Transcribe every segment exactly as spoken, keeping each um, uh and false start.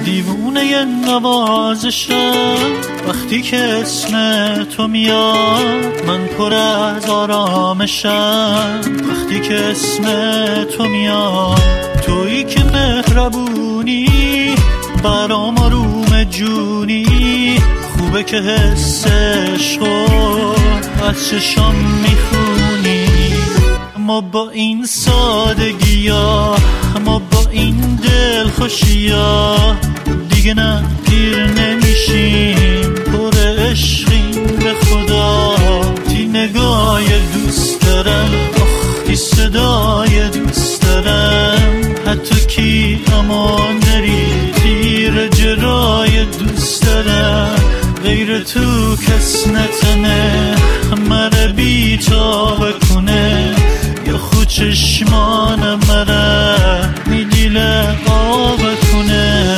دیوونه نوازشم وقتی که اسم تو میاد، من پر از آرامشم وقتی که اسم تو میاد. تویی که مهربونی برام آروم جونی، خوبه که حس عشقو از چشام میخونی. ما با این سادگی‌ها، ما با این دل خوشی‌ها دیگه نه پیر نمیشیم، پر عشقیم به خدا. تی نگاه دوست دارم، آخ صدای دوست دارم، حتی کی امان داری تیر جرای دوست دارم. غیر تو کس نتنه مره بی تا بکنه، یا خود چشمان مره میدیله آب کنه.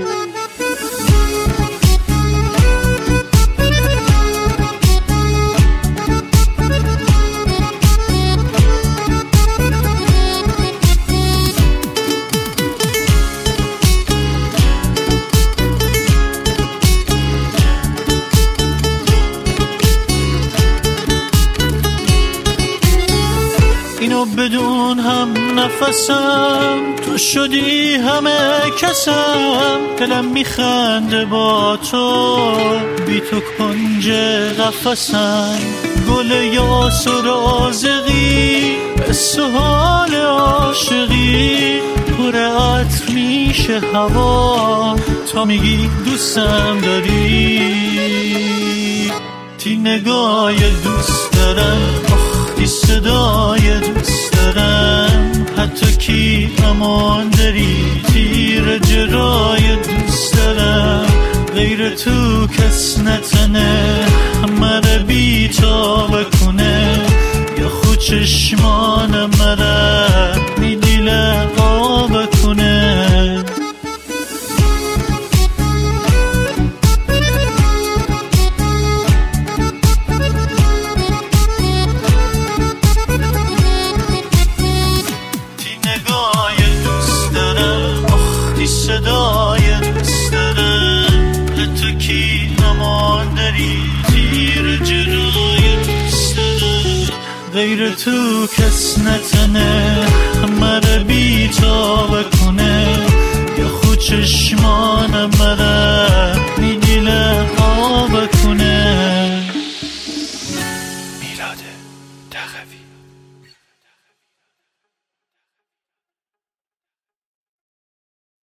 اینو بدون هم نفسم، تو شدی همه کسم. دلم میخنده با تو، بی تو کنج قفسم. گل یاس و رازقی به سحال عاشقی، پر عطر میشه هوا تا میگی دوستم داری. تی نگاه دوست دارم، آخ صدای دوست دارم، حتی کی امان داری تیر جرای دوست دارم. غیر تو کس نتنه مره بی تا بکنه، یا خود چشمان مره میدیله آب کنه. صدای دوست دارم، حتی کی امان داری تیر جرای دوست دارم. غیر تو کس نتنه